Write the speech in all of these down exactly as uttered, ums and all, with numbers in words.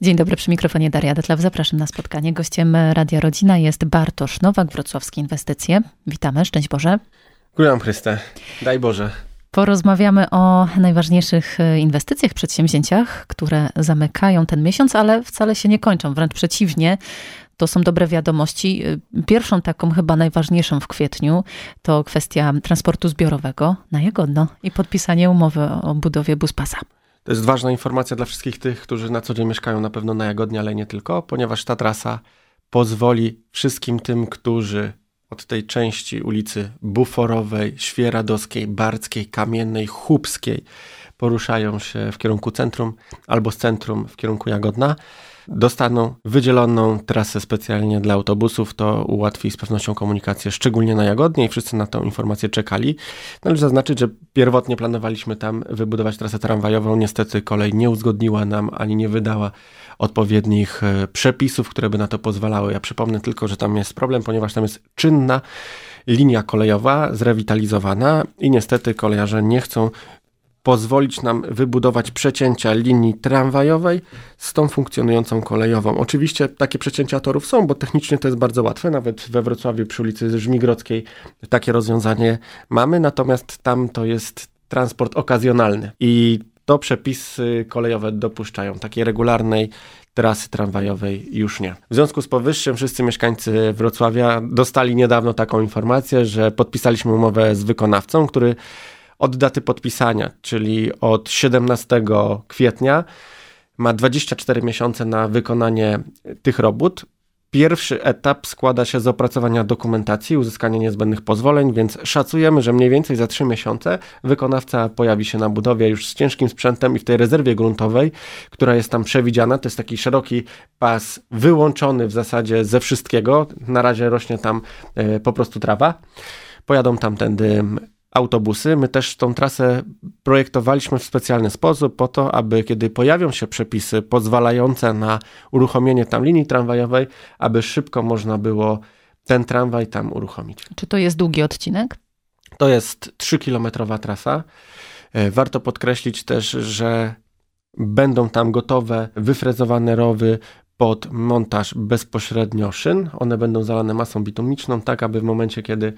Dzień dobry, przy mikrofonie Daria Detlew. Zapraszam na spotkanie. Gościem Radia Rodzina jest Bartosz Nowak, Wrocławskie Inwestycje. Witamy, szczęść Boże. Dziękuję Chryste, daj Boże. Porozmawiamy o najważniejszych inwestycjach, przedsięwzięciach, które zamykają ten miesiąc, ale wcale się nie kończą. Wręcz przeciwnie, to są dobre wiadomości. Pierwszą taką, chyba najważniejszą w kwietniu, to kwestia transportu zbiorowego na Jagodno i podpisanie umowy o budowie buspasa. To jest ważna informacja dla wszystkich tych, którzy na co dzień mieszkają na pewno na Jagodnie, ale nie tylko, ponieważ ta trasa pozwoli wszystkim tym, którzy od tej części ulicy Buforowej, Świeradowskiej, Barckiej, Kamiennej, Chłupskiej poruszają się w kierunku centrum albo z centrum w kierunku Jagodna, dostaną wydzieloną trasę specjalnie dla autobusów. To ułatwi z pewnością komunikację, szczególnie na Jagodnie i wszyscy na tę informację czekali. Należy zaznaczyć, że pierwotnie planowaliśmy tam wybudować trasę tramwajową. Niestety kolej nie uzgodniła nam ani nie wydała odpowiednich przepisów, które by na to pozwalały. Ja przypomnę tylko, że tam jest problem, ponieważ tam jest czynna linia kolejowa, zrewitalizowana i niestety kolejarze nie chcą pozwolić nam wybudować przecięcia linii tramwajowej z tą funkcjonującą kolejową. Oczywiście takie przecięcia torów są, bo technicznie to jest bardzo łatwe. Nawet we Wrocławiu przy ulicy Żmigrodzkiej takie rozwiązanie mamy, natomiast tam to jest transport okazjonalny i to przepisy kolejowe dopuszczają. Takiej regularnej trasy tramwajowej już nie. W związku z powyższym wszyscy mieszkańcy Wrocławia dostali niedawno taką informację, że podpisaliśmy umowę z wykonawcą, który od daty podpisania, czyli od siedemnastego kwietnia, ma dwadzieścia cztery miesiące na wykonanie tych robót. Pierwszy etap składa się z opracowania dokumentacji, uzyskania niezbędnych pozwoleń, więc szacujemy, że mniej więcej za trzy miesiące wykonawca pojawi się na budowie już z ciężkim sprzętem i w tej rezerwie gruntowej, która jest tam przewidziana. To jest taki szeroki pas wyłączony w zasadzie ze wszystkiego. Na razie rośnie tam e, po prostu trawa. Pojadą tamtędy autobusy. My też tą trasę projektowaliśmy w specjalny sposób po to, aby kiedy pojawią się przepisy pozwalające na uruchomienie tam linii tramwajowej, aby szybko można było ten tramwaj tam uruchomić. Czy to jest długi odcinek? To jest trzykilometrowa trasa. Warto podkreślić też, że będą tam gotowe, wyfrezowane rowy pod montaż bezpośrednio szyn. One będą zalane masą bitumiczną, tak aby w momencie, kiedy,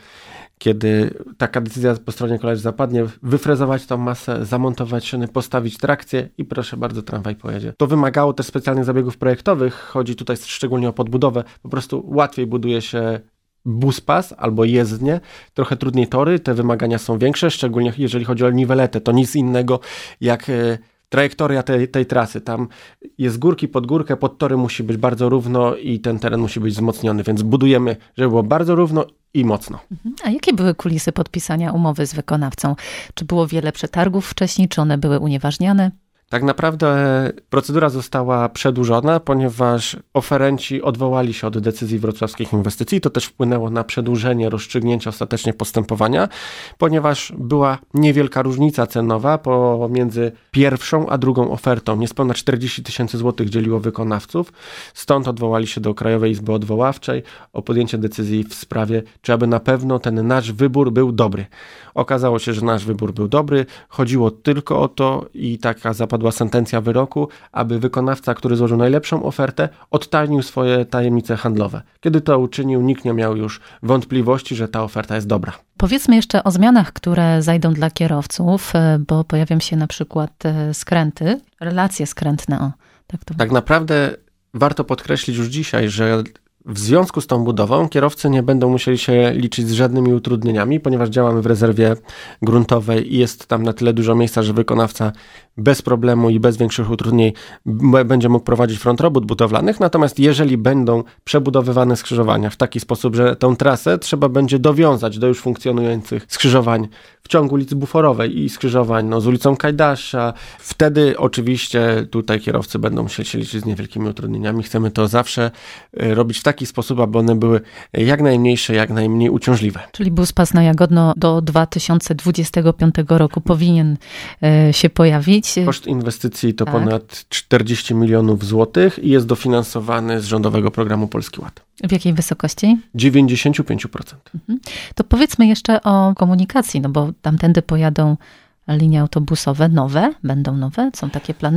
kiedy taka decyzja po stronie kolejarzy zapadnie, wyfrezować tą masę, zamontować szyny, postawić trakcję i proszę bardzo, tramwaj pojedzie. To wymagało też specjalnych zabiegów projektowych. Chodzi tutaj szczególnie o podbudowę. Po prostu łatwiej buduje się buspas albo jezdnie, trochę trudniej tory. Te wymagania są większe, szczególnie jeżeli chodzi o niweletę. To nic innego jak trajektoria tej, tej trasy. Tam jest górki pod górkę, pod tory musi być bardzo równo i ten teren musi być wzmocniony, więc budujemy, żeby było bardzo równo i mocno. A jakie były kulisy podpisania umowy z wykonawcą? Czy było wiele przetargów wcześniej, czy one były unieważniane? Tak naprawdę procedura została przedłużona, ponieważ oferenci odwołali się od decyzji Wrocławskich Inwestycji. To też wpłynęło na przedłużenie rozstrzygnięcia ostatecznie postępowania, ponieważ była niewielka różnica cenowa pomiędzy pierwszą a drugą ofertą. Niespełna czterdzieści tysięcy złotych dzieliło wykonawców. Stąd odwołali się do Krajowej Izby Odwoławczej o podjęcie decyzji w sprawie, czy aby na pewno ten nasz wybór był dobry. Okazało się, że nasz wybór był dobry. Chodziło tylko o to i taka zapadła sentencja wyroku, aby wykonawca, który złożył najlepszą ofertę, odtajnił swoje tajemnice handlowe. Kiedy to uczynił, nikt nie miał już wątpliwości, że ta oferta jest dobra. Powiedzmy jeszcze o zmianach, które zajdą dla kierowców, bo pojawią się na przykład skręty, relacje skrętne. O, tak, to... tak naprawdę warto podkreślić już dzisiaj, że w związku z tą budową kierowcy nie będą musieli się liczyć z żadnymi utrudnieniami, ponieważ działamy w rezerwie gruntowej i jest tam na tyle dużo miejsca, że wykonawca bez problemu i bez większych utrudnień będzie mógł prowadzić front robót budowlanych. Natomiast jeżeli będą przebudowywane skrzyżowania w taki sposób, że tą trasę trzeba będzie dowiązać do już funkcjonujących skrzyżowań w ciągu ulicy Buforowej i skrzyżowań no, z ulicą Kajdasza, wtedy oczywiście tutaj kierowcy będą musieli się liczyć z niewielkimi utrudnieniami. Chcemy to zawsze robić w taki sposób, aby one były jak najmniejsze, jak najmniej uciążliwe. Czyli buspas na Jagodno do dwa tysiące dwudziestego piątego roku powinien się pojawić. Koszt inwestycji to tak. ponad czterdzieści milionów złotych i jest dofinansowany z rządowego programu Polski Ład. W jakiej wysokości? dziewięćdziesiąt pięć procent. Mhm. To powiedzmy jeszcze o komunikacji, no bo tamtędy pojadą linie autobusowe nowe, będą nowe, są takie plany?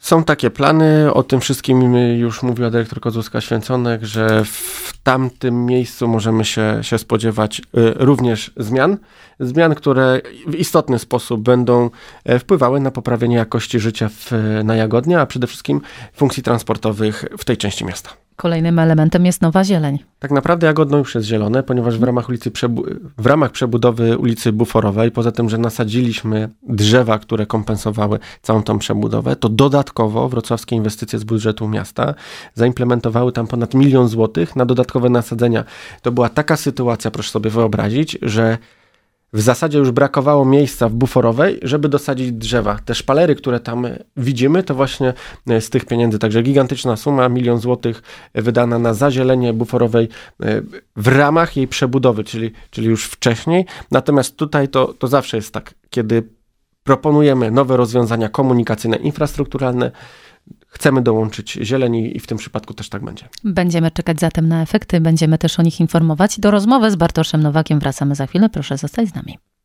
Są takie plany, o tym wszystkim już mówiła dyrektor Kozłowska-Święconek, że w tamtym miejscu możemy się, się spodziewać również zmian. Zmian, które w istotny sposób będą wpływały na poprawienie jakości życia w, na Jagodnie, a przede wszystkim funkcji transportowych w tej części miasta. Kolejnym elementem jest nowa zieleń. Tak naprawdę Jagodno już jest zielone, ponieważ w ramach ulicy Przebu- w ramach przebudowy ulicy Buforowej, poza tym, że nasadziliśmy drzewa, które kompensowały całą tą przebudowę, to dodatkowo wrocławskie inwestycje z budżetu miasta zaimplementowały tam ponad milion złotych na dodatkowe nasadzenia. To była taka sytuacja, proszę sobie wyobrazić, że w zasadzie już brakowało miejsca w Buforowej, żeby dosadzić drzewa. Te szpalery, które tam widzimy, to właśnie z tych pieniędzy. Także gigantyczna suma, milion złotych wydana na zazielenie Buforowej w ramach jej przebudowy, czyli, czyli już wcześniej. Natomiast tutaj to, to zawsze jest tak, kiedy proponujemy nowe rozwiązania komunikacyjne, infrastrukturalne, chcemy dołączyć zieleni i w tym przypadku też tak będzie. Będziemy czekać zatem na efekty, będziemy też o nich informować. Do rozmowy z Bartoszem Nowakiem wracamy za chwilę. Proszę zostać z nami.